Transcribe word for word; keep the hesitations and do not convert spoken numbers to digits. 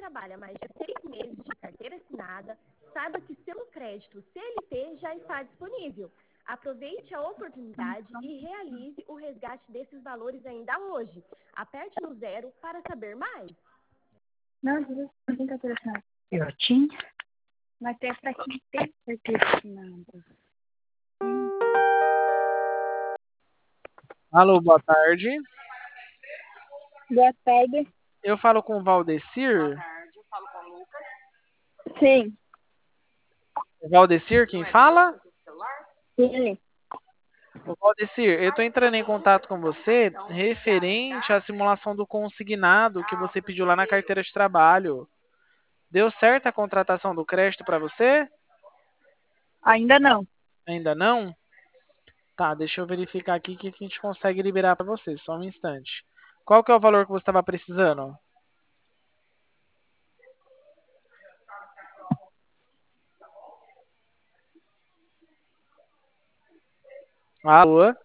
trabalha mais de seis meses de carteira assinada, saiba que seu crédito C L T já está disponível. Aproveite a oportunidade e realize o resgate desses valores ainda hoje. Aperte no zero para saber mais. Não, não tem carteira assinada. Eu tinha, mas tem pra quem tem carteira assinada. Alô, boa tarde. Boa tarde. Eu falo com o Valdecir. Sim. Valdecir, quem fala? Sim. Ô, Valdecir, eu estou entrando em contato com você referente à simulação do consignado que você pediu lá na carteira de trabalho. Deu certo a contratação do crédito para você? Ainda não. Ainda não? Tá, deixa eu verificar aqui o que a gente consegue liberar para você, só um instante. Qual que é o valor que você estava precisando? Alô?